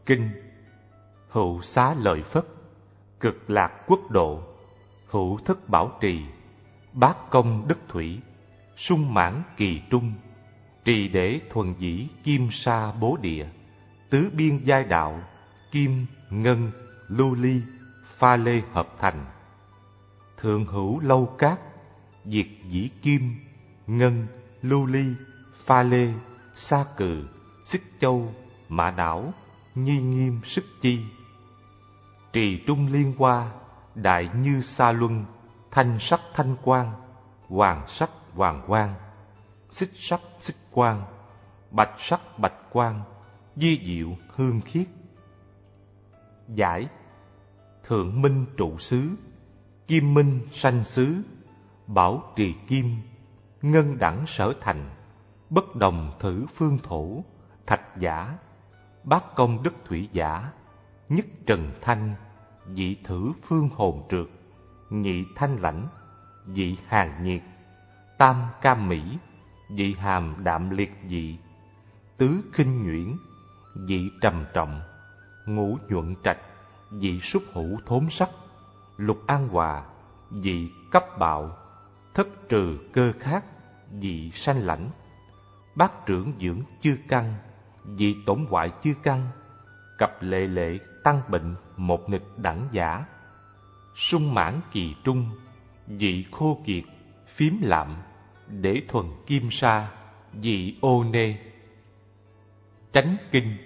Kinh. Hữu xá lợi Phất, cực lạc quốc độ, hữu thất bảo trì, bát công đức thủy, sung mãn kỳ trung, trì để thuần dĩ kim sa bố địa, tứ biên giai đạo, kim, ngân, lưu ly, pha lê hợp thành. Thượng hữu lâu cát, diệt dĩ kim, ngân, lưu ly, pha lê, sa cừ, xích châu, mã não, nhi nghiêm sức chi. Trì trung liên hoa, đại như sa luân, thanh sắc thanh quang, hoàng sắc hoàng quang, xích sắc xích quang, bạch sắc bạch quang, di diệu hương khiết. Giải. Thượng minh trụ xứ, kim minh sanh xứ, bảo trì kim, ngân đẳng sở thành, bất đồng thử phương thổ, thạch giả, bát công đức thủy giả, nhất trần thanh, dị thử phương hồn trượt, nhị thanh lãnh, dị hàng nhiệt, tam cam mỹ, dị hàm đạm liệt dị, tứ khinh nhuyễn, dị trầm trọng, ngũ nhuận trạch, dị súc hữu thốn sắc, lục an hòa, dị cấp bạo, thất trừ cơ khát, dị sanh lãnh, bát trưởng dưỡng chư căn, dị tổn hoại chư căn, cập lệ lệ tăng bệnh một nghịch đẳng giả, sung mãn kỳ trung, dị khô kiệt, phiếm lạm, để thuần kim sa, dị ô nê. Chánh kinh.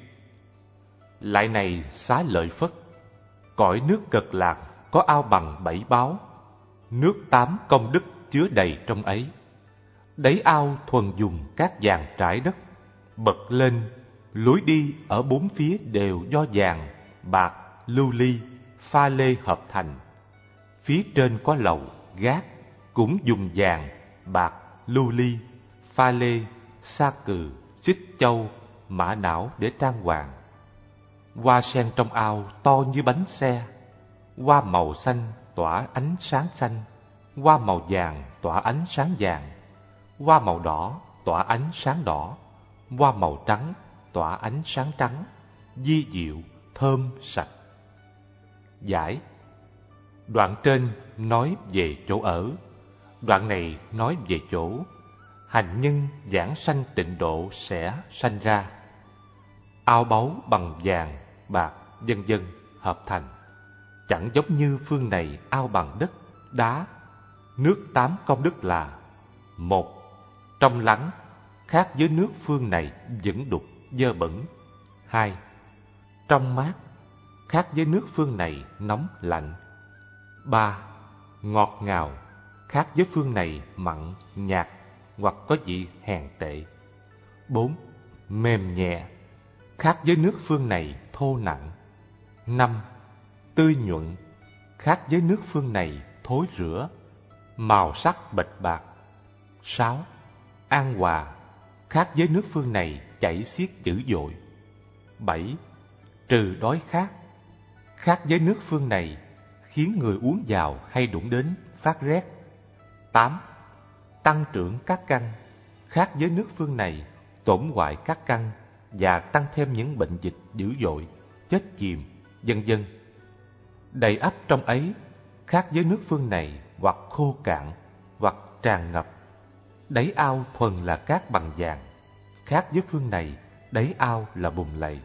Lại này xá lợi Phất, cõi nước Cực Lạc có ao bằng 7 báo, nước 8 công đức chứa đầy trong ấy. Đáy ao thuần dùng cát vàng trải đất, bật lên, lối đi ở bốn phía đều do vàng, bạc, lưu ly, pha lê hợp thành. Phía trên có lầu, gác, cũng dùng vàng, bạc, lưu ly, pha lê, sa cừ, xích châu, mã não để trang hoàng. Hoa sen trong ao to như bánh xe, hoa màu xanh tỏa ánh sáng xanh, hoa màu vàng tỏa ánh sáng vàng, hoa màu đỏ tỏa ánh sáng đỏ, hoa màu trắng tỏa ánh sáng trắng, di diệu, thơm, sạch. Giải. Đoạn trên nói về chỗ ở, đoạn này nói về chỗ hành nhân giảng sanh tịnh độ sẽ sanh ra. Ao báu bằng vàng, bạc, vân vân hợp thành, chẳng giống như phương này ao bằng đất, đá. Nước 8 công đức là: 1. Trong lắng, khác với nước phương này vẩn đục, dơ bẩn. 2. Trong mát, khác với nước phương này nóng, lạnh. 3. Ngọt ngào, khác với phương này mặn, nhạt hoặc có vị hèn tệ. 4. Mềm nhẹ, khác với nước phương này thô nặng. 5. Tươi nhuận, khác với nước phương này thối rữa, màu sắc bạch bạc. 6. An hòa, khác với nước phương này chảy xiết dữ dội. 7. Trừ đói khát, khác với nước phương này khiến người uống vào hay đụng đến phát rét. 8. Tăng trưởng các căn, khác với nước phương này tổn hoại các căn và tăng thêm những bệnh dịch dữ dội, chết chìm, vân vân. Đầy ắp trong ấy, khác với nước phương này hoặc khô cạn hoặc tràn ngập. Đáy ao thuần là cát bằng vàng, khác với phương này đáy ao là bùn lầy.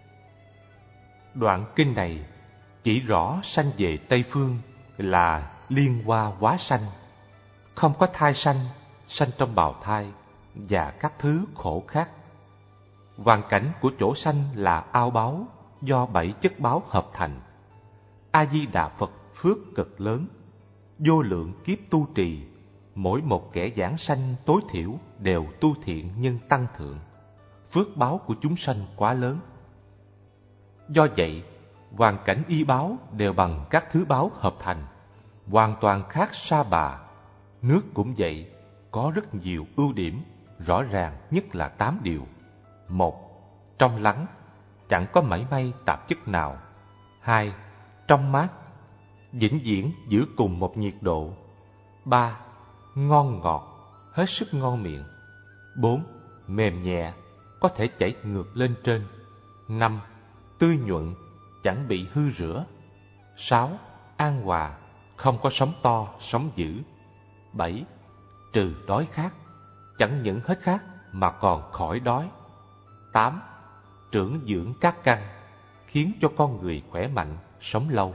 Đoạn kinh này chỉ rõ sanh về Tây Phương là liên hoa hóa sanh, không có thai sanh, sanh trong bào thai và các thứ khổ khác. Hoàn cảnh của chỗ sanh là ao báu do 7 chất báo hợp thành. A Di Đà Phật phước cực lớn, vô lượng kiếp tu trì, mỗi một kẻ giảng sanh tối thiểu đều tu thiện nhân tăng thượng. Phước báo của chúng sanh quá lớn. Do vậy, hoàn cảnh y báo đều bằng các thứ báo hợp thành, hoàn toàn khác sa bà. Nước cũng vậy, có rất nhiều ưu điểm, rõ ràng nhất là 8 điều. 1. Trong lắng, chẳng có mảy may tạp chất nào. 2. Trong mát, vĩnh viễn giữ cùng một nhiệt độ. 3. Ngon ngọt, hết sức ngon miệng. 4. Mềm nhẹ, có thể chảy ngược lên trên. 5. tươi nhuận, chẳng bị hư rửa. 6. An hòa, không có sóng to, sóng dữ. 7. Trừ đói khát, chẳng những hết khát mà còn khỏi đói. 8. Trưởng dưỡng các căn, khiến cho con người khỏe mạnh, sống lâu.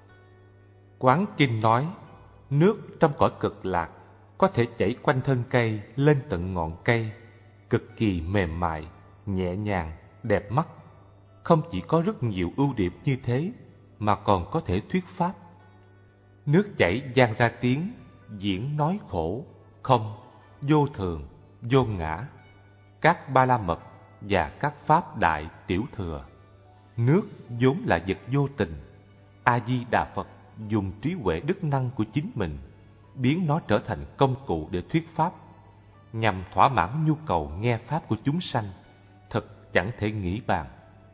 Quán Kinh nói, nước trong cõi cực lạc có thể chảy quanh thân cây lên tận ngọn cây, cực kỳ mềm mại, nhẹ nhàng, đẹp mắt. Không chỉ có rất nhiều ưu điểm như thế, mà còn có thể thuyết pháp. Nước chảy vang ra tiếng, diễn nói khổ, không, vô thường, vô ngã, các ba la mật và các pháp đại tiểu thừa. Nước vốn là vật vô tình. A-di-đà Phật dùng trí huệ đức năng của chính mình biến nó trở thành công cụ để thuyết pháp, nhằm thỏa mãn nhu cầu nghe pháp của chúng sanh, thật chẳng thể nghĩ bàn.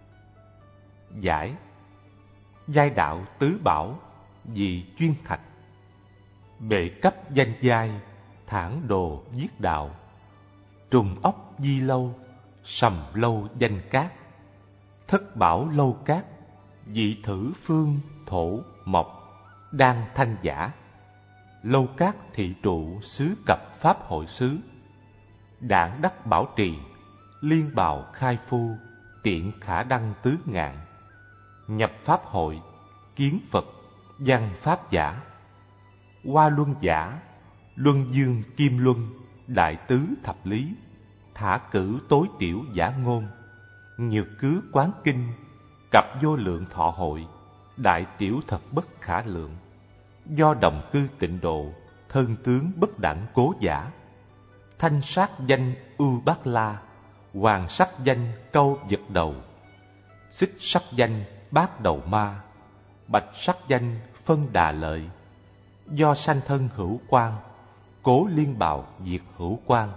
Giải: giai đạo tứ bảo, vì chuyên thạch. Bệ cấp danh giai, thản đồ viết đạo. Trùng ốc di lâu, sầm lâu danh cát. Thất bảo lâu cát, dị thử phương thổ mộc. Đan thanh giả, lâu cát thị trụ xứ cập pháp hội xứ. Đảng đắc bảo trì, liên bào khai phu, tiện khả đăng tứ ngạn. Nhập pháp hội, kiến Phật, văn pháp giả. Hoa luân giả, luân dương kim luân, đại tứ thập lý. Thả cử tối tiểu giả ngôn, nhược cứ quán kinh. Cặp vô lượng thọ hội, đại tiểu thật bất khả lượng. Do đồng cư tịnh độ, thân tướng bất đẳng cố giả. Thanh sát danh ưu bát la, hoàng sắc danh câu vật đầu. Xích sắc danh bát đầu ma, bạch sắc danh phân đà lợi. Do sanh thân hữu quan, cố liên bào diệt hữu quan.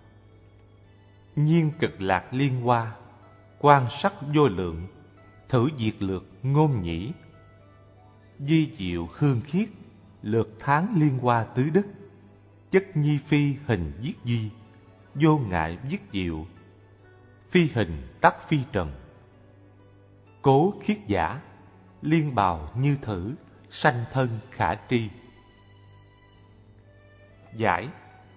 Nhiên cực lạc liên hoa, quan sắc vô lượng. Thử diệt lược ngôn nhĩ. Di diệu hương khiết, lược tháng liên hoa tứ đức. Chất nhi phi hình viết di, vô ngại viết diệu. Phi hình tắc phi trần. Cố khiết giả, liên bào như thử, sanh thân khả tri. Giải: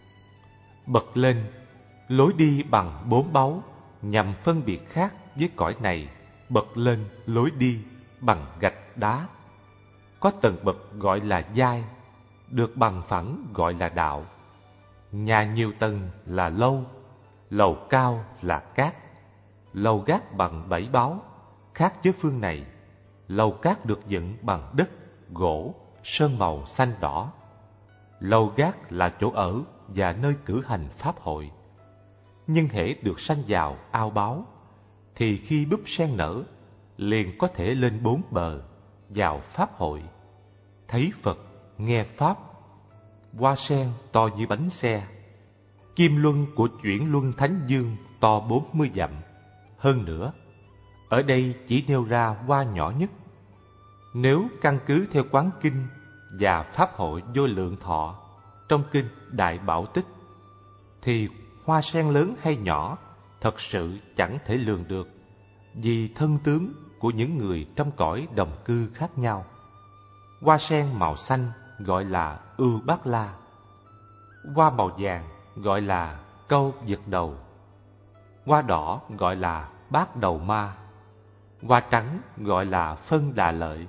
bật lên, lối đi bằng bốn báu, nhằm phân biệt khác với cõi này. Bật lên lối đi bằng gạch đá. Có tầng bậc gọi là giai, được bằng phẳng gọi là đạo. Nhà nhiều tầng là lâu, lầu cao là cát. Lầu gác bằng bảy báu, khác với phương này. Lầu cát được dựng bằng đất, gỗ, sơn màu xanh đỏ. Lầu gác là chỗ ở và nơi cử hành pháp hội. Nhưng hễ được sanh vào ao báu, thì khi búp sen nở, liền có thể lên bốn bờ, vào pháp hội. Thấy Phật, nghe pháp. Hoa sen to như bánh xe. Kim luân của chuyển luân thánh dương to 40 dặm. Hơn nữa, ở đây chỉ nêu ra hoa nhỏ nhất. Nếu căn cứ theo quán kinh và pháp hội vô lượng thọ trong kinh Đại Bảo Tích, thì hoa sen lớn hay nhỏ thật sự chẳng thể lường được, vì thân tướng của những người trong cõi đồng cư khác nhau. Hoa sen màu xanh gọi là ưu bát la. Hoa màu vàng gọi là câu vật đầu. Hoa đỏ gọi là bát đầu ma. Hoa trắng gọi là phân đà lợi.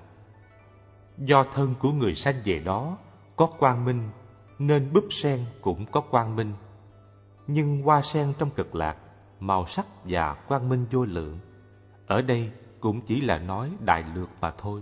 Do thân của người sanh về đó có quang minh, nên búp sen cũng có quang minh. Nhưng hoa sen trong cực lạc, màu sắc và quang minh vô lượng. Ở đây cũng chỉ là nói đại lược mà thôi.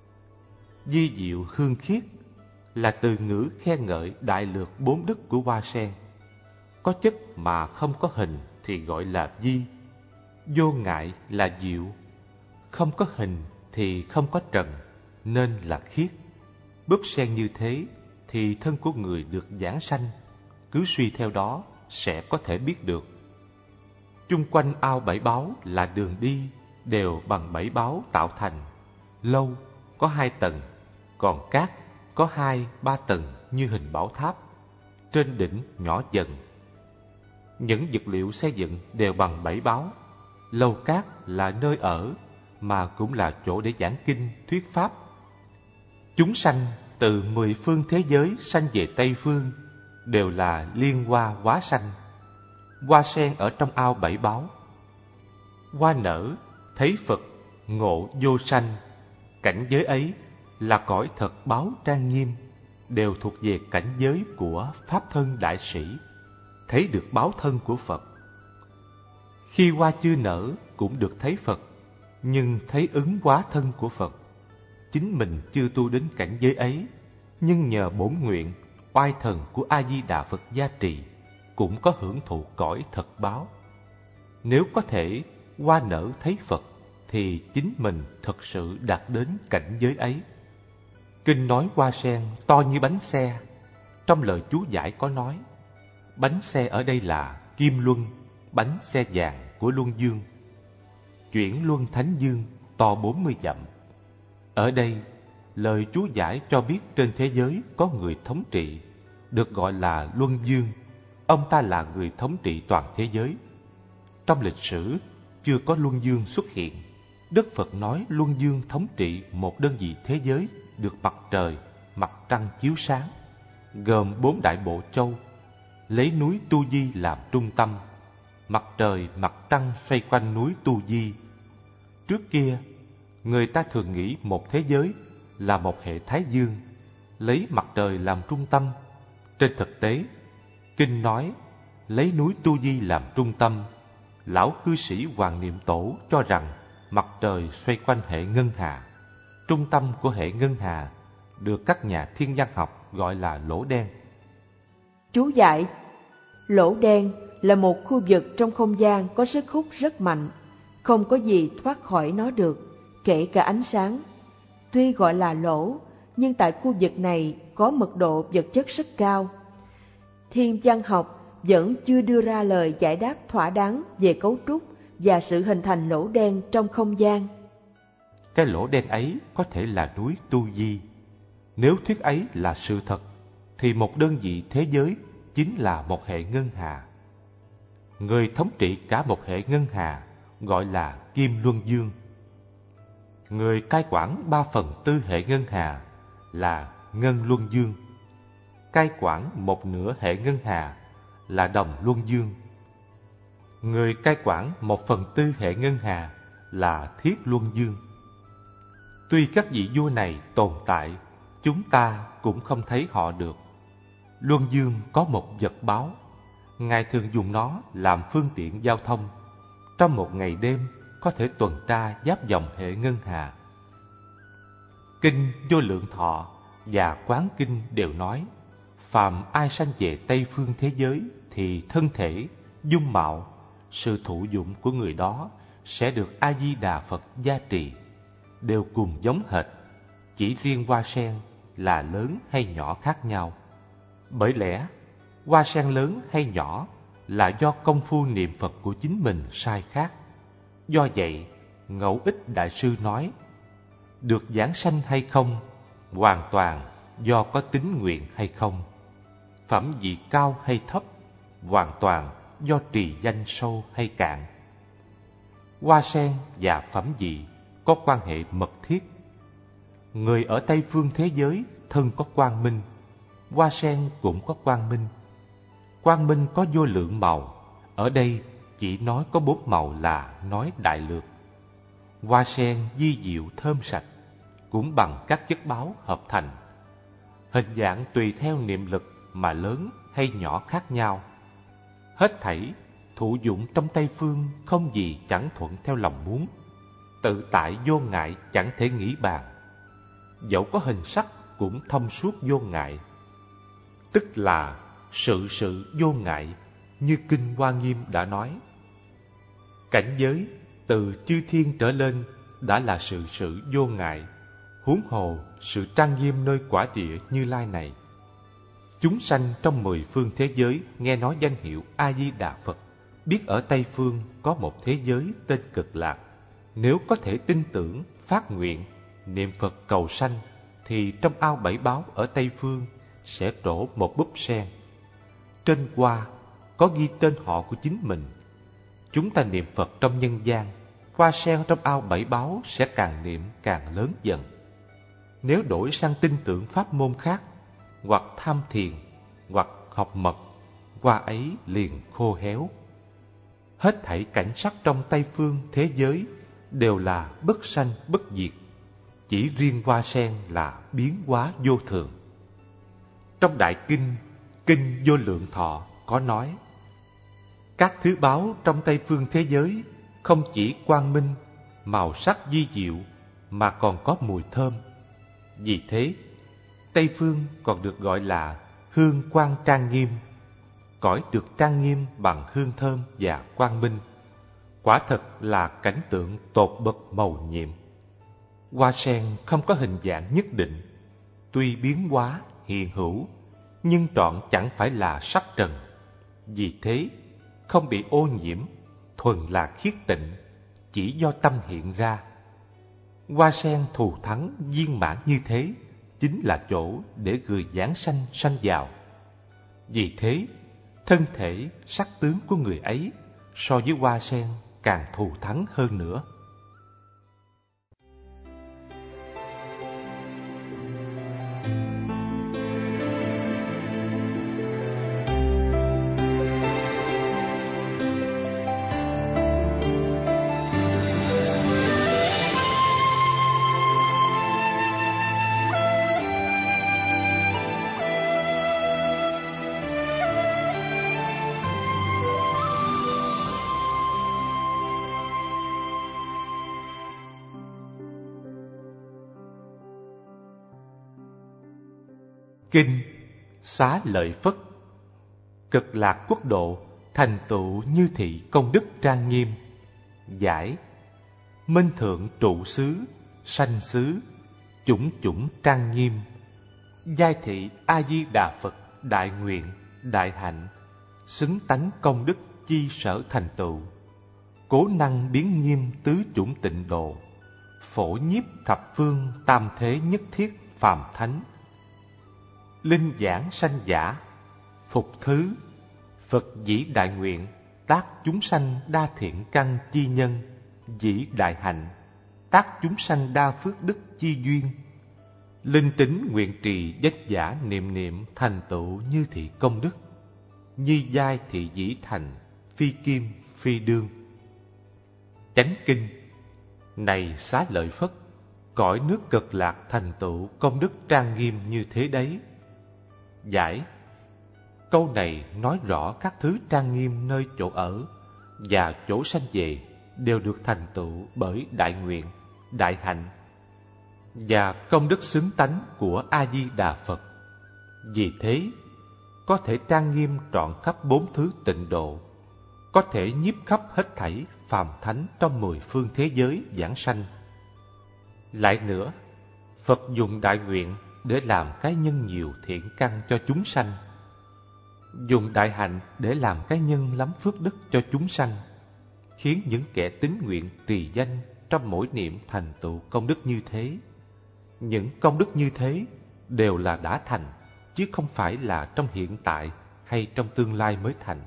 Di diệu hương khiết là từ ngữ khen ngợi đại lược bốn đức của hoa sen. Có chất mà không có hình thì gọi là di. Vô ngại là diệu. Không có hình thì không có trần, nên là khiết. Búp sen như thế thì thân của người được giảng sanh, cứ suy theo đó sẽ có thể biết được. Chung quanh ao bảy báu là đường đi, đều bằng bảy báu tạo thành. Lâu có 2 tầng, còn cát có 2-3 tầng như hình bảo tháp. Trên đỉnh nhỏ dần. Những vật liệu xây dựng đều bằng bảy báu. Lầu cát là nơi ở, mà cũng là chỗ để giảng kinh, thuyết pháp. Chúng sanh từ 10 phương thế giới sanh về Tây Phương đều là liên hoa hóa sanh. Hoa sen ở trong ao bảy báu. Hoa nở, thấy Phật, ngộ vô sanh. Cảnh giới ấy là cõi thật báo trang nghiêm, đều thuộc về cảnh giới của Pháp thân đại sĩ, thấy được báo thân của Phật. Khi hoa chưa nở cũng được thấy Phật, nhưng thấy ứng hóa thân của Phật. Chính mình chưa tu đến cảnh giới ấy, nhưng nhờ bổn nguyện, oai thần của A-di-đà Phật gia trì, cũng có hưởng thụ cõi thật báo. Nếu có thể hoa nở thấy Phật, thì chính mình thật sự đạt đến cảnh giới ấy. Kinh nói hoa sen to như bánh xe. Trong lời chú giải có nói, bánh xe ở đây là Kim Luân, bánh xe vàng của Luân Dương. Chuyển Luân Thánh Dương to 40 dặm. Ở đây, lời chú giải cho biết trên thế giới có người thống trị, được gọi là Luân Dương. Ông ta là người thống trị toàn thế giới. Trong lịch sử, chưa có Luân Dương xuất hiện. Đức Phật nói Luân Dương thống trị một đơn vị thế giới được mặt trời, mặt trăng chiếu sáng, gồm 4 đại bộ châu, lấy núi Tu Di làm trung tâm. Mặt trời, mặt trăng xoay quanh núi Tu Di. Trước kia, người ta thường nghĩ một thế giới là một hệ thái dương, lấy mặt trời làm trung tâm. Trên thực tế, Kinh nói lấy núi Tu Di làm trung tâm. Lão cư sĩ Hoàng Niệm Tổ cho rằng mặt trời xoay quanh hệ ngân hà. Trung tâm của hệ ngân hà được các nhà thiên văn học gọi là lỗ đen. Chú giải: lỗ đen là một khu vực trong không gian có sức hút rất mạnh, không có gì thoát khỏi nó được, kể cả ánh sáng. Tuy gọi là lỗ, nhưng tại khu vực này có mật độ vật chất rất cao. Thiên văn học vẫn chưa đưa ra lời giải đáp thỏa đáng về cấu trúc và sự hình thành lỗ đen trong không gian. Cái lỗ đen ấy có thể là núi Tu Di. Nếu thuyết ấy là sự thật, thì một đơn vị thế giới chính là một hệ ngân hà. Người thống trị cả một hệ ngân hà gọi là Kim Luân Dương. Người cai quản 3/4 hệ ngân hà là Ngân Luân Dương. Cai quản 1/2 hệ ngân hà là Đồng Luân Dương. Người cai quản 1/4 hệ ngân hà là Thiết Luân Dương. Tuy các vị vua này tồn tại, chúng ta cũng không thấy họ được. Luân Dương có một vật báo, Ngài thường dùng nó làm phương tiện giao thông. Trong một ngày đêm có thể tuần tra giáp dòng hệ ngân hà. Kinh Vô Lượng Thọ và Quán Kinh đều nói, phàm ai sanh về Tây phương thế giới thì thân thể, dung mạo, sự thụ dụng của người đó sẽ được A-di-đà Phật gia trì, đều cùng giống hệt, chỉ riêng hoa sen là lớn hay nhỏ khác nhau. Bởi lẽ hoa sen lớn hay nhỏ là do công phu niệm Phật của chính mình sai khác. Do vậy, Ngẫu Ích Đại Sư nói, được giảng sanh hay không hoàn toàn do có tín nguyện hay không. Phẩm vị cao hay thấp hoàn toàn do trì danh sâu hay cạn. Hoa sen và phẩm vị có quan hệ mật thiết. Người ở Tây phương thế giới thân có quang minh, hoa sen cũng có quang minh. Quang minh có vô lượng màu, ở đây chỉ nói có 4 màu là nói đại lược. Hoa sen vi diệu thơm sạch, cũng bằng các chất báo hợp thành. Hình dạng tùy theo niệm lực mà lớn hay nhỏ khác nhau. Hết thảy thụ dụng trong Tây phương không gì chẳng thuận theo lòng muốn, tự tại vô ngại chẳng thể nghĩ bàn. Dẫu có hình sắc cũng thông suốt vô ngại, tức là sự vô ngại, như Kinh Hoa Nghiêm đã nói. Cảnh giới từ chư thiên trở lên đã là sự vô ngại, huống hồ sự trang nghiêm nơi quả địa Như Lai này. Chúng sanh trong 10 phương thế giới nghe nói danh hiệu A-di-đà Phật, biết ở Tây phương có một thế giới tên Cực Lạc. Nếu có thể tin tưởng, phát nguyện, niệm Phật cầu sanh, thì trong ao bảy báu ở Tây phương sẽ trổ một búp sen. Trên hoa có ghi tên họ của chính mình. Chúng ta niệm Phật trong nhân gian, hoa sen trong ao bảy báu sẽ càng niệm càng lớn dần. Nếu đổi sang tin tưởng pháp môn khác, hoặc tham thiền, hoặc học mật, hoa ấy liền khô héo. Hết thảy cảnh sắc trong Tây phương thế giới đều là bất sanh bất diệt, chỉ riêng hoa sen là biến hóa vô thường. Trong Đại Kinh Vô Lượng Thọ có nói: các thứ báu trong Tây phương thế giới không chỉ quang minh, màu sắc vi diệu, mà còn có mùi thơm. Vì thế, Tây phương còn được gọi là hương quang trang nghiêm. Cõi được trang nghiêm bằng hương thơm và quang minh, quả thật là cảnh tượng tột bậc mầu nhiệm. Hoa sen không có hình dạng nhất định, tuy biến hóa hiện hữu, nhưng trọn chẳng phải là sắc trần. Vì thế, không bị ô nhiễm, thuần là khiết tịnh, chỉ do tâm hiện ra. Hoa sen thù thắng viên mãn như thế, chính là chỗ để người giảng sanh sanh vào. Vì thế, thân thể, sắc tướng của người ấy so với hoa sen càng thù thắng hơn nữa. Kinh Xá Lợi Phất. Cực lạc quốc độ thành tựu như thị công đức trang nghiêm. Giải: minh thượng trụ xứ, sanh xứ, chủng chủng trang nghiêm. Giai thị A Di Đà Phật đại nguyện, đại hạnh, xứng tánh công đức chi sở thành tựu. Cố năng biến nghiêm tứ chủng tịnh độ, phổ nhiếp thập phương tam thế nhất thiết phàm thánh. Linh giảng sanh giả, phục thứ, Phật dĩ đại nguyện, tác chúng sanh đa thiện căn chi nhân, dĩ đại hạnh, tác chúng sanh đa phước đức chi duyên. Linh tính nguyện trì vất giả niệm niệm thành tựu như thị công đức, nhi giai thị dĩ thành, phi kim phi đương. Chánh kinh. Này Xá Lợi Phất, cõi nước Cực Lạc thành tựu công đức trang nghiêm như thế đấy. Giải: câu này nói rõ các thứ trang nghiêm nơi chỗ ở và chỗ sanh về đều được thành tựu bởi đại nguyện, đại hạnh và công đức xứng tánh của A Di Đà Phật. Vì thế, có thể trang nghiêm trọn khắp bốn thứ tịnh độ, có thể nhiếp khắp hết thảy phàm thánh trong 10 phương thế giới giảng sanh. Lại nữa, Phật dùng đại nguyện để làm cái nhân nhiều thiện căn cho chúng sanh, dùng đại hạnh để làm cái nhân lắm phước đức cho chúng sanh, khiến những kẻ tín nguyện trì danh trong mỗi niệm thành tựu công đức như thế. Những công đức như thế đều là đã thành, chứ không phải là trong hiện tại hay trong tương lai mới thành.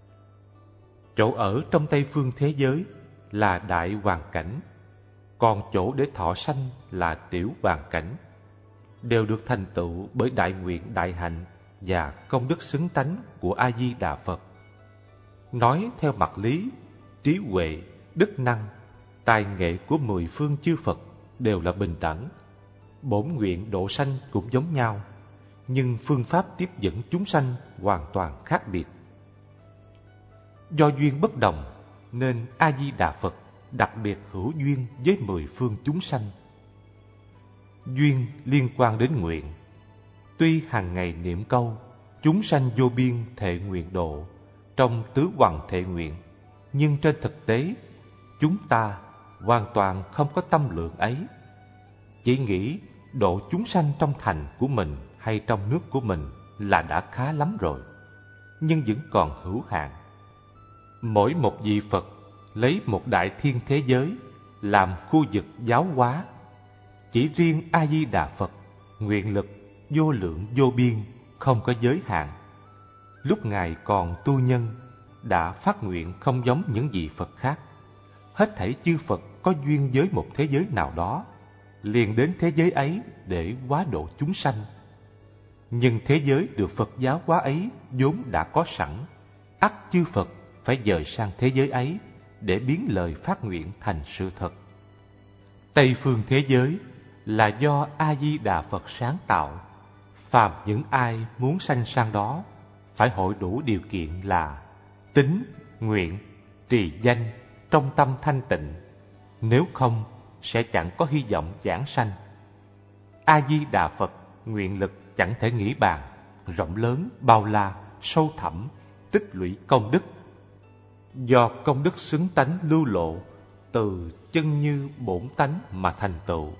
Chỗ ở trong Tây phương thế giới là đại hoàn cảnh, còn chỗ để thọ sanh là tiểu hoàn cảnh, đều được thành tựu bởi đại nguyện, đại hạnh và công đức xứng tánh của A Di Đà Phật. Nói theo mặt lý, trí huệ, đức năng, tài nghệ của 10 phương chư Phật đều là bình đẳng, bổn nguyện độ sanh cũng giống nhau, nhưng phương pháp tiếp dẫn chúng sanh hoàn toàn khác biệt. Do duyên bất đồng nên A Di Đà Phật đặc biệt hữu duyên với 10 phương chúng sanh. Duyên liên quan đến nguyện. Tuy hàng ngày niệm câu chúng sanh vô biên thệ nguyện độ trong tứ hoằng thệ nguyện, nhưng trên thực tế chúng ta hoàn toàn không có tâm lượng ấy. Chỉ nghĩ độ chúng sanh trong thành của mình hay trong nước của mình là đã khá lắm rồi, nhưng vẫn còn hữu hạn. Mỗi một vị Phật lấy một đại thiên thế giới làm khu vực giáo hóa. Chỉ riêng A Di Đà Phật nguyện lực vô lượng vô biên, không có giới hạn. Lúc Ngài còn tu nhân đã phát nguyện không giống những vị Phật khác, hết thảy chư Phật có duyên với một thế giới nào đó, liền đến thế giới ấy để hóa độ chúng sanh. Nhưng thế giới được Phật giáo hóa ấy vốn đã có sẵn, ắt chư Phật phải dời sang thế giới ấy để biến lời phát nguyện thành sự thật. Tây phương thế giới là do A Di Đà Phật sáng tạo, phàm những ai muốn sanh sang đó phải hội đủ điều kiện là tín, nguyện, trì danh, trong tâm thanh tịnh, nếu không sẽ chẳng có hy vọng giảng sanh. A Di Đà Phật nguyện lực chẳng thể nghĩ bàn, rộng lớn, bao la, sâu thẳm, tích lũy công đức. Do công đức xứng tánh lưu lộ từ chân như bổn tánh mà thành tựu.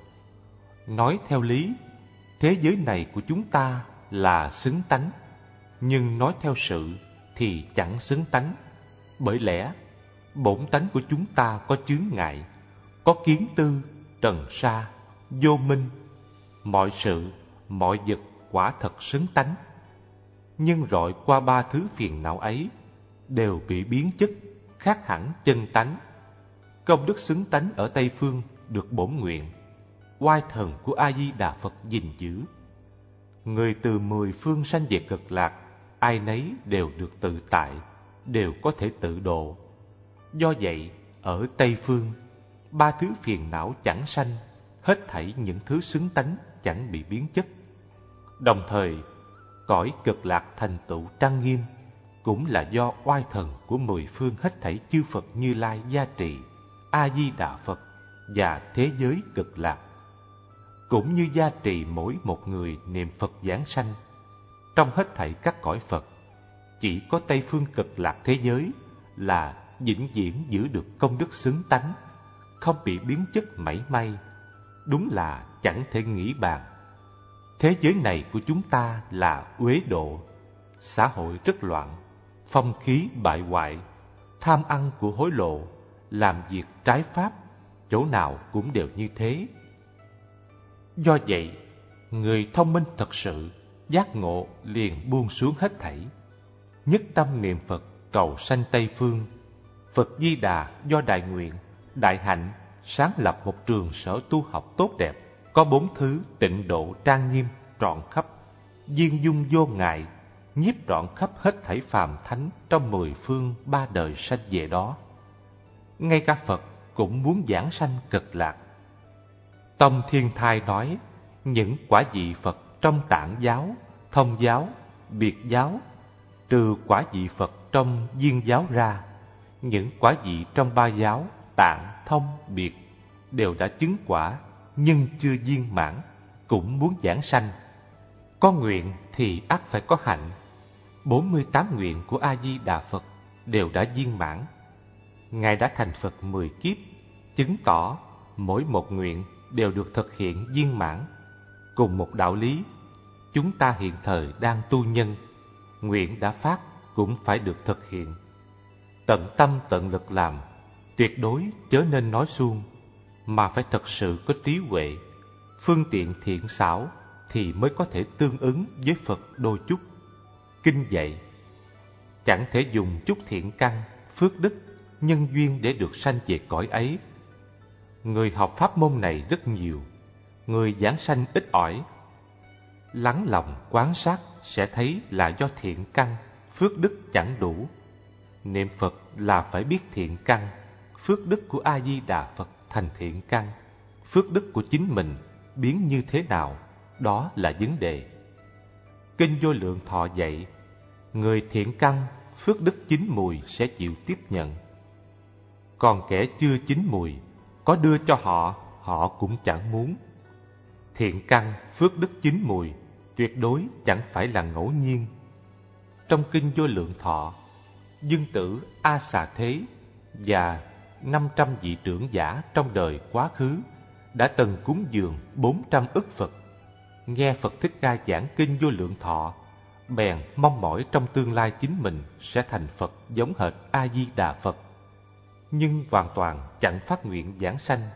Nói theo lý, thế giới này của chúng ta là xứng tánh, nhưng nói theo sự thì chẳng xứng tánh. Bởi lẽ bổn tánh của chúng ta có chướng ngại, có kiến tư, trần sa, vô minh. Mọi sự, mọi vật quả thật xứng tánh, nhưng rọi qua ba thứ phiền não ấy đều bị biến chất, khác hẳn chân tánh. Công đức xứng tánh ở Tây Phương được bổn nguyện, oai thần của A Di Đà Phật gìn giữ. Người từ 10 phương sanh về Cực Lạc, ai nấy đều được tự tại, đều có thể tự độ. Do vậy, ở Tây Phương, ba thứ phiền não chẳng sanh, hết thảy những thứ xứng tánh chẳng bị biến chất. Đồng thời, cõi Cực Lạc thành tựu trang nghiêm cũng là do oai thần của 10 phương hết thảy chư Phật Như Lai gia trì, A Di Đà Phật và thế giới Cực Lạc, cũng như gia trì mỗi một người niệm Phật giảng sanh. Trong hết thảy các cõi Phật, chỉ có Tây phương Cực Lạc thế giới là vĩnh viễn giữ được công đức xứng tánh, không bị biến chất mảy may. Đúng là chẳng thể nghĩ bàn. Thế giới này của chúng ta là uế độ, xã hội rất loạn, phong khí bại hoại, tham ăn của hối lộ, làm việc trái pháp, chỗ nào cũng đều như thế. Do vậy, người thông minh thật sự, giác ngộ liền buông xuống hết thảy, nhất tâm niệm Phật cầu sanh Tây phương. Phật Di Đà do đại nguyện, đại hạnh sáng lập một trường sở tu học tốt đẹp, có 4 thứ tịnh độ trang nghiêm trọn khắp, viên dung vô ngại, nhiếp trọn khắp hết thảy phàm thánh trong 10 phương 3 đời sanh về đó. Ngay cả Phật cũng muốn giảng sanh Cực Lạc. Tông Thiên Thai nói, những quả vị Phật trong Tạng giáo, Thông giáo, Biệt giáo, trừ quả vị Phật trong Viên giáo ra, những quả vị trong 3 giáo, Tạng, Thông, Biệt đều đã chứng quả nhưng chưa viên mãn, cũng muốn giảng sanh. Có nguyện thì ắt phải có hạnh. 48 nguyện của A Di Đà Phật đều đã viên mãn. Ngài đã thành Phật 10 kiếp, chứng tỏ mỗi một nguyện đều được thực hiện viên mãn. Cùng một đạo lý, chúng ta hiện thời đang tu nhân, nguyện đã phát cũng phải được thực hiện. Tận tâm tận lực làm, tuyệt đối chớ nên nói suông, mà phải thật sự có trí huệ, phương tiện thiện xảo thì mới có thể tương ứng với Phật đôi chút. Kinh dạy, chẳng thể dùng chút thiện căn, phước đức, nhân duyên để được sanh về cõi ấy. Người học pháp môn này rất nhiều, người giảng sanh ít ỏi. Lắng lòng quan sát sẽ thấy là do thiện căn, phước đức chẳng đủ. Niệm Phật là phải biết thiện căn, phước đức của A Di Đà Phật thành thiện căn, phước đức của chính mình biến như thế nào, đó là vấn đề. Kinh Vô Lượng Thọ dạy, người thiện căn, phước đức chín mùi sẽ chịu tiếp nhận. Còn kẻ chưa chín mùi, có đưa cho họ, họ cũng chẳng muốn. Thiện căn, phước đức chín mùi tuyệt đối chẳng phải là ngẫu nhiên. Trong Kinh Vô Lượng Thọ, Dương Tử A Xà Thế và 500 vị trưởng giả trong đời quá khứ đã từng cúng dường 400 ức Phật. Nghe Phật Thích Ca giảng Kinh Vô Lượng Thọ, bèn mong mỏi trong tương lai chính mình sẽ thành Phật giống hệt A Di Đà Phật, nhưng hoàn toàn chẳng phát nguyện giảng sanh.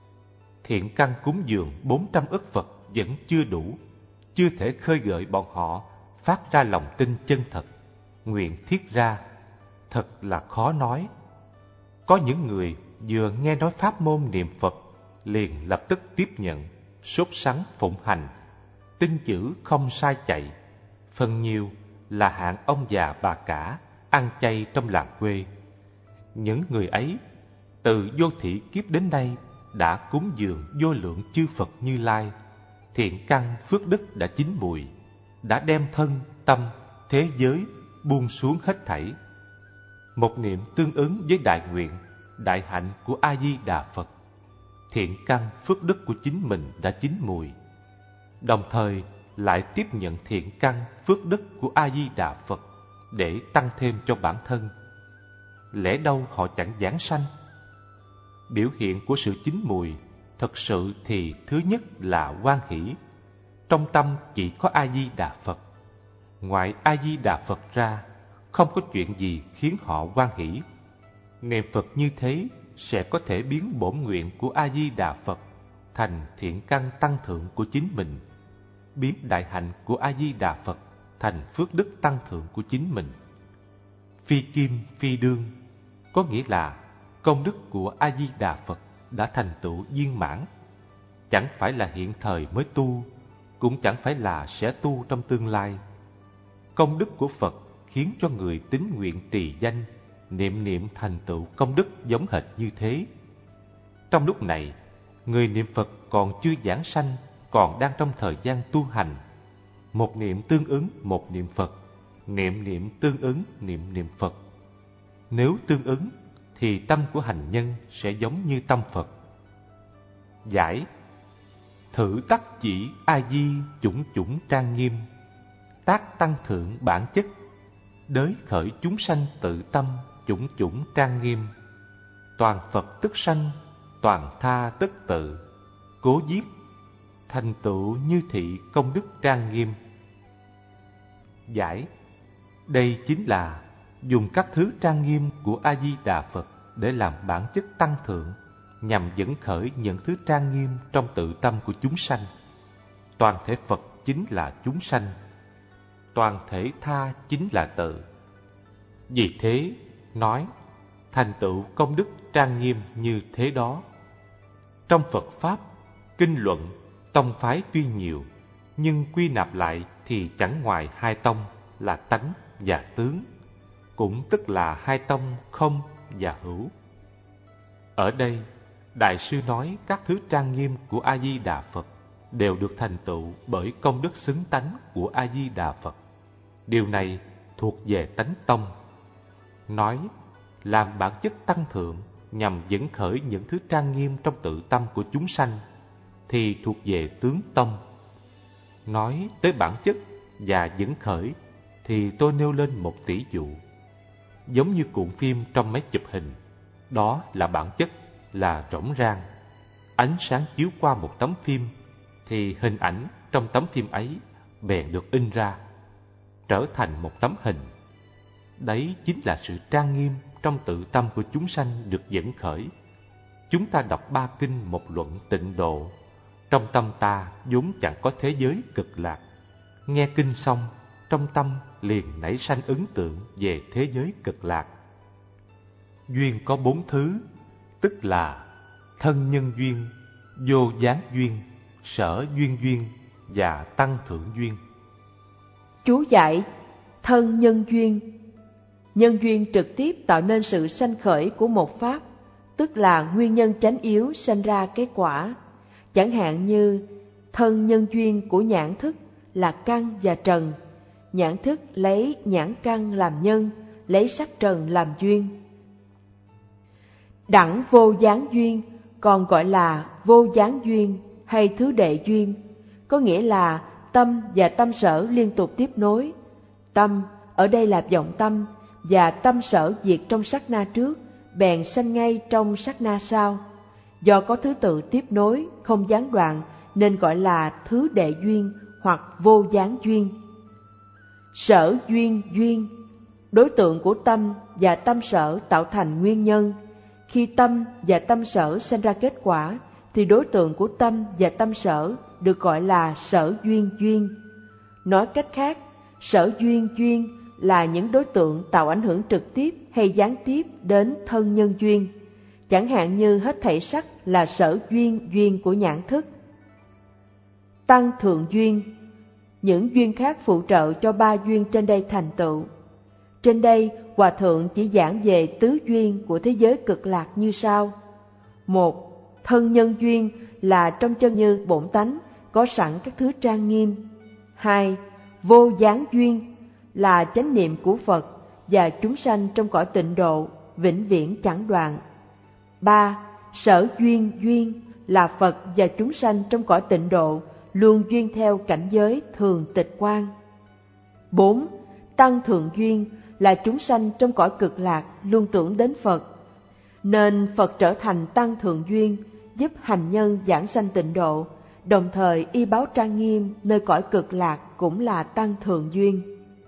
Thiện căn cúng dường 400 ức Phật vẫn chưa đủ, chưa thể khơi gợi bọn họ phát ra lòng tin chân thật, nguyện thiết ra, thật là khó nói. Có những người vừa nghe nói pháp môn niệm Phật liền lập tức tiếp nhận, sốt sắng phụng hành, tin chữ không sai chạy. Phần nhiều là hạng ông già bà cả ăn chay trong làng quê. Những người ấy từ vô thỉ kiếp đến nay đã cúng dường vô lượng chư Phật Như Lai, thiện căn phước đức đã chín mùi, đã đem thân, tâm, thế giới buông xuống hết thảy. Một niệm tương ứng với đại nguyện, đại hạnh của A Di Đà Phật, thiện căn phước đức của chính mình đã chín mùi, đồng thời lại tiếp nhận thiện căn phước đức của A Di Đà Phật để tăng thêm cho bản thân. Lẽ đâu họ chẳng giảng sanh? Biểu hiện của sự chín mùi thật sự thì thứ nhất là hoan hỷ. Trong tâm chỉ có A Di Đà Phật. Ngoài A Di Đà Phật ra, không có chuyện gì khiến họ hoan hỷ. Niệm Phật như thế sẽ có thể biến bổn nguyện của A Di Đà Phật thành thiện căn tăng thượng của chính mình, biến đại hạnh của A Di Đà Phật thành phước đức tăng thượng của chính mình. Phi kim phi đương có nghĩa là công đức của A Di Đà Phật đã thành tựu viên mãn, chẳng phải là hiện thời mới tu, cũng chẳng phải là sẽ tu trong tương lai. Công đức của Phật khiến cho người tín nguyện trì danh, niệm niệm thành tựu công đức giống hệt như thế. Trong lúc này, người niệm Phật còn chưa giảng sanh, còn đang trong thời gian tu hành. Một niệm tương ứng một niệm Phật, niệm niệm tương ứng niệm niệm Phật. Nếu tương ứng thì tâm của hành nhân sẽ giống như tâm Phật. Giải: thử tắc chỉ A Di chủng chủng trang nghiêm, tác tăng thượng bản chất, đới khởi chúng sanh tự tâm chủng chủng trang nghiêm. Toàn Phật tức sanh, toàn tha tức tự, cố giết thành tựu như thị công đức trang nghiêm. Giải: đây chính là dùng các thứ trang nghiêm của A Di Đà Phật để làm bản chất tăng thượng, nhằm dẫn khởi những thứ trang nghiêm trong tự tâm của chúng sanh. Toàn thể Phật chính là chúng sanh, toàn thể tha chính là tự. Vì thế nói thành tựu công đức trang nghiêm như thế đó. Trong Phật Pháp, kinh luận, tông phái tuy nhiều, nhưng quy nạp lại thì chẳng ngoài hai tông là tánh và tướng, cũng tức là hai tông không và hữu. Ở đây, Đại sư nói các thứ trang nghiêm của A Di Đà Phật đều được thành tựu bởi công đức xứng tánh của A Di Đà Phật. Điều này thuộc về tánh tông. Nói làm bản chất tăng thượng nhằm dẫn khởi những thứ trang nghiêm trong tự tâm của chúng sanh thì thuộc về tướng tông. Nói tới bản chất và dẫn khởi thì tôi nêu lên một tỷ dụ. Giống như cuộn phim trong máy chụp hình, đó là bản chất, là rỗng rang. Ánh sáng chiếu qua một tấm phim thì hình ảnh trong tấm phim ấy bèn được in ra, trở thành một tấm hình. Đấy chính là sự trang nghiêm trong tự tâm của chúng sanh được dẫn khởi. Chúng ta đọc ba kinh một luận tịnh độ, trong tâm ta vốn chẳng có thế giới cực lạc. Nghe kinh xong, trong tâm liền nảy sanh ấn tượng về thế giới cực lạc. Duyên có bốn thứ, tức là thân nhân duyên, vô gián duyên, sở duyên duyên và tăng thượng duyên. Chú giải: thân nhân duyên. Nhân duyên trực tiếp tạo nên sự sanh khởi của một pháp, tức là nguyên nhân chánh yếu sanh ra cái quả. Chẳng hạn như thân nhân duyên của nhãn thức là căn và trần. Nhãn thức lấy nhãn căn làm nhân, lấy sắc trần làm duyên. Đẳng vô gián duyên còn gọi là vô gián duyên hay thứ đệ duyên, có nghĩa là tâm và tâm sở liên tục tiếp nối. Tâm ở đây là vọng tâm, và tâm sở diệt trong sát na trước, bèn sanh ngay trong sát na sau. Do có thứ tự tiếp nối, không gián đoạn, nên gọi là thứ đệ duyên hoặc vô gián duyên. Sở duyên duyên, đối tượng của tâm và tâm sở tạo thành nguyên nhân. Khi tâm và tâm sở sanh ra kết quả, thì đối tượng của tâm và tâm sở được gọi là sở duyên duyên. Nói cách khác, sở duyên duyên là những đối tượng tạo ảnh hưởng trực tiếp hay gián tiếp đến thân nhân duyên. chẳng hạn như hết thảy sắc là sở duyên của nhãn thức. Tăng thượng duyên, những duyên khác phụ trợ cho ba duyên trên đây thành tựu. Trên đây, Hòa Thượng chỉ giảng về tứ duyên của thế giới cực lạc như sau. 1. Thân nhân duyên là trong chân như bổn tánh, có sẵn các thứ trang nghiêm. 2. Vô gián duyên là chánh niệm của Phật và chúng sanh trong cõi tịnh độ, vĩnh viễn chẳng đoạn. 3. Sở duyên là Phật và chúng sanh trong cõi tịnh độ, luôn duyên theo cảnh giới thường tịch quan. 4. Tăng thượng duyên là chúng sanh trong cõi cực lạc luôn tưởng đến Phật, nên Phật trở thành tăng thượng duyên, giúp hành nhân giảng sanh tịnh độ, đồng thời y báo trang nghiêm nơi cõi cực lạc cũng là tăng thượng duyên.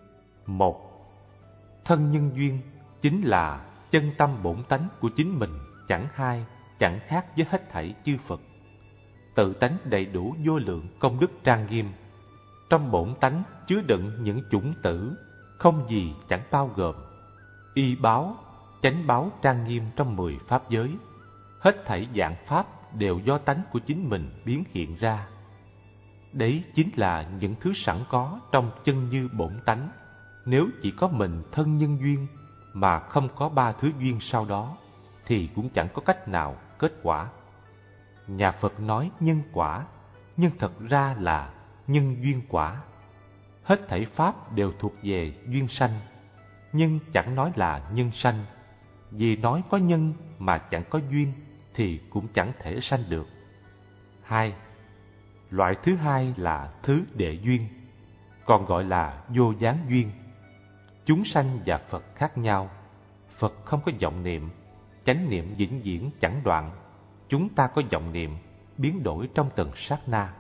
1. Thân nhân duyên chính là chân tâm bổn tánh của chính mình, chẳng hai, chẳng khác với hết thảy chư Phật. Tự tánh đầy đủ vô lượng công đức trang nghiêm, trong bổn tánh chứa đựng những chủng tử không gì chẳng bao gồm. Y báo, chánh báo trang nghiêm trong 10 pháp giới, hết thảy dạng pháp đều do tánh của chính mình biến hiện ra. Đấy chính là những thứ sẵn có trong chân như bổn tánh. Nếu chỉ có mình thân nhân duyên mà không có ba thứ duyên sau đó, thì cũng chẳng có cách nào kết quả. Nhà Phật nói nhân quả, nhưng thật ra là nhân duyên quả. Hết thảy pháp đều thuộc về duyên sanh, nhưng chẳng nói là nhân sanh. Vì nói có nhân mà chẳng có duyên thì cũng chẳng thể sanh được. 2. Loại thứ hai là thứ đệ duyên, còn gọi là vô gián duyên. Chúng sanh và Phật khác nhau. Phật không có vọng niệm, chánh niệm vĩnh viễn chẳng đoạn. Chúng ta có vọng niệm, biến đổi trong từng sát na.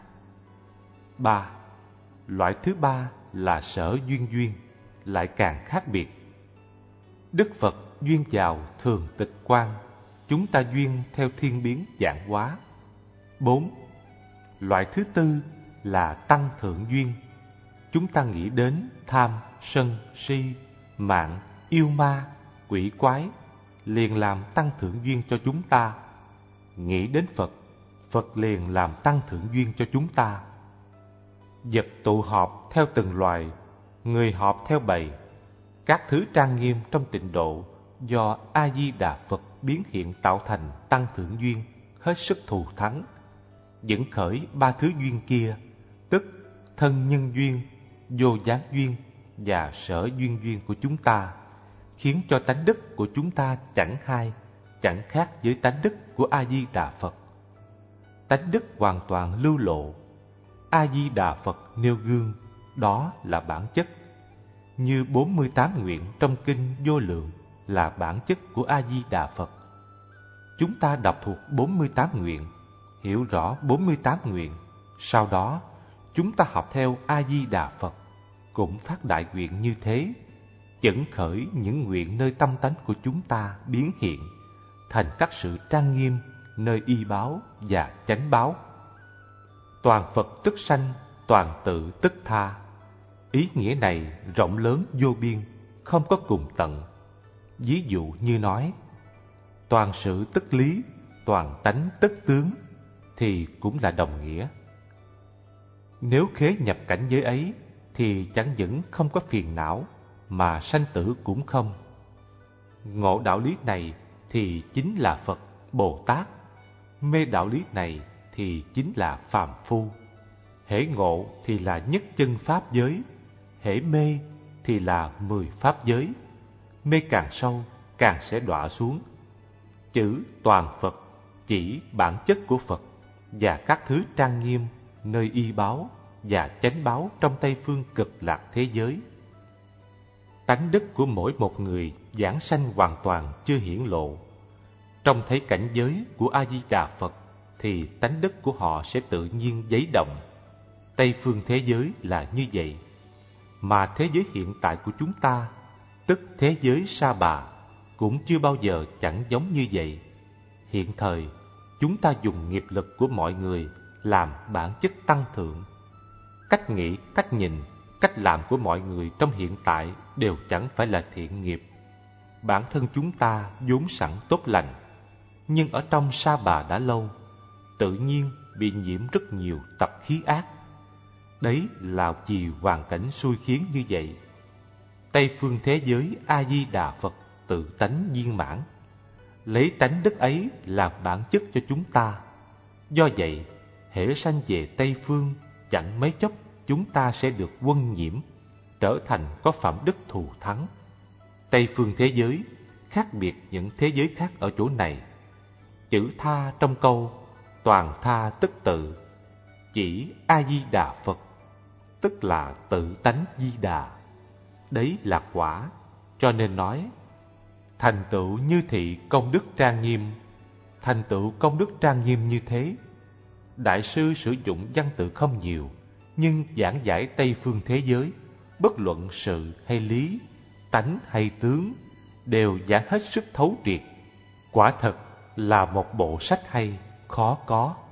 3. Loại thứ ba là sở duyên, lại càng khác biệt. Đức Phật duyên vào thường tịch quan, chúng ta duyên theo thiên biến vạn hóa. 4. Loại thứ tư là tăng thượng duyên. Chúng ta nghĩ đến tham, sân, si, mạng, yêu ma, quỷ quái, liền làm tăng thượng duyên cho chúng ta. Nghĩ đến Phật, Phật liền làm tăng thượng duyên cho chúng ta. Vật tụ họp theo từng loài, người họp theo bầy. Các thứ trang nghiêm trong tịnh độ do A-di-đà Phật biến hiện tạo thành tăng thượng duyên, hết sức thù thắng. Dẫn khởi ba thứ duyên kia, tức thân nhân duyên, vô gián duyên và sở duyên của chúng ta, khiến cho tánh đức của chúng ta chẳng hai, chẳng khác với tánh đức của A-di-đà Phật. Tánh đức hoàn toàn lưu lộ. A-di-đà Phật nêu gương, đó là bản chất. Như 48 nguyện trong kinh Vô Lượng là bản chất của A-di-đà Phật. Chúng ta đọc thuộc 48 nguyện, hiểu rõ 48 nguyện, sau đó chúng ta học theo A-di-đà Phật, cũng phát đại nguyện như thế, dẫn khởi những nguyện nơi tâm tánh của chúng ta biến hiện thành các sự trang nghiêm nơi y báo và chánh báo. Toàn Phật tức sanh, toàn tự tức tha. Ý nghĩa này rộng lớn vô biên, không có cùng tận. Ví dụ như nói toàn sự tức lý, toàn tánh tức tướng, thì cũng là đồng nghĩa. Nếu khế nhập cảnh giới ấy thì chẳng những không có phiền não, mà sanh tử cũng không. Ngộ đạo lý này thì chính là Phật, Bồ Tát. Mê đạo lý này thì chính là phàm phu. Hễ ngộ thì là nhất chân pháp giới, hễ mê thì là 10 pháp giới. Mê càng sâu càng sẽ đọa xuống. Chữ toàn Phật chỉ bản chất của Phật và các thứ trang nghiêm nơi y báo và chánh báo trong Tây phương cực lạc thế giới. Tánh đức của mỗi một người giảng sanh hoàn toàn chưa hiển lộ. Trong thấy cảnh giới của A-di-đà Phật thì tánh đức của họ sẽ tự nhiên giấy động. Tây phương thế giới là như vậy. Mà thế giới hiện tại của chúng ta, tức thế giới Sa Bà, cũng chưa bao giờ chẳng giống như vậy. Hiện thời, chúng ta dùng nghiệp lực của mọi người làm bản chất tăng thượng. Cách nghĩ, cách nhìn, cách làm của mọi người trong hiện tại đều chẳng phải là thiện nghiệp. Bản thân chúng ta vốn sẵn tốt lành. nhưng ở trong sa bà đã lâu, tự nhiên bị nhiễm rất nhiều tập khí ác. Đấy là vì hoàn cảnh xui khiến như vậy. Tây phương thế giới A-di-đà Phật tự tánh viên mãn, lấy tánh đức ấy làm bản chất cho chúng ta. Do vậy, hễ sanh về Tây phương, chẳng mấy chốc chúng ta sẽ được huân nhiễm, trở thành có phẩm đức thù thắng. Tây phương thế giới khác biệt những thế giới khác ở chỗ này. Chữ tha trong câu toàn tha tức tự chỉ A-di-đà Phật, tức là tự tánh Di Đà. Đấy là quả, cho nên nói thành tựu như thị công đức trang nghiêm. Thành tựu công đức trang nghiêm như thế, Đại sư sử dụng văn tự không nhiều, nhưng giảng giải Tây phương thế giới, bất luận sự hay lý, tánh hay tướng, đều giảng hết sức thấu triệt. Quả thật là một bộ sách hay, khó có.